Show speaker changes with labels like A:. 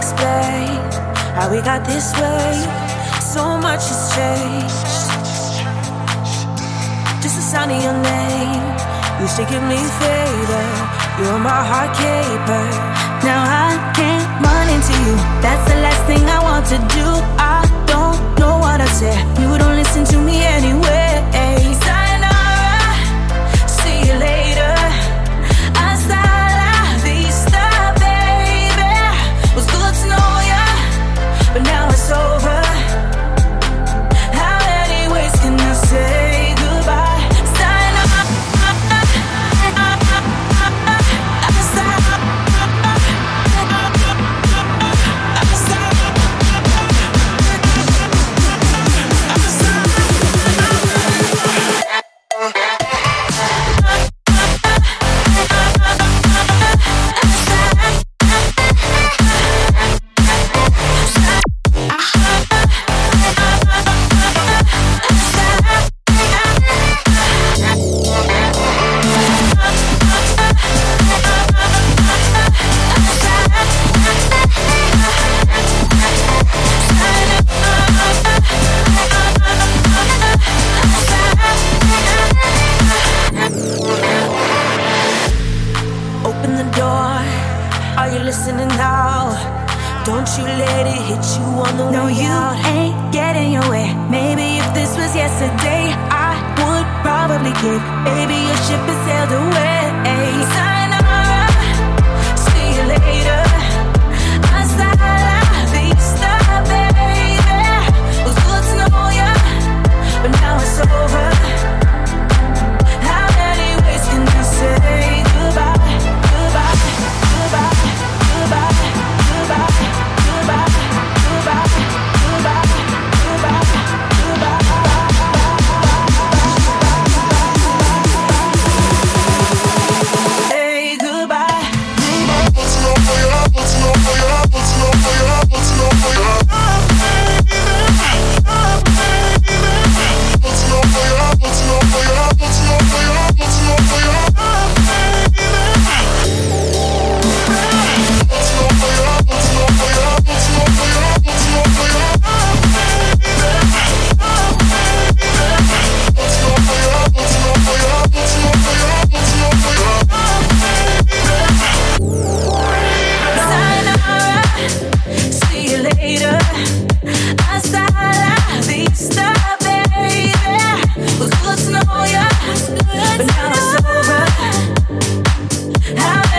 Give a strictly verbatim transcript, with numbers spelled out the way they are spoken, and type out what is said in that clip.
A: explain how we got this way. So much has changed. Just the sound of your name used to give me favor. You're my heart caper. Now I can't run into you. That's the last thing I want to do. I don't know what I said. You don't listen to me anyway. Sayonara, see you later. Hasta la vista, baby. Was good to know ya, but now it's over. How many ways can I say goodbye? How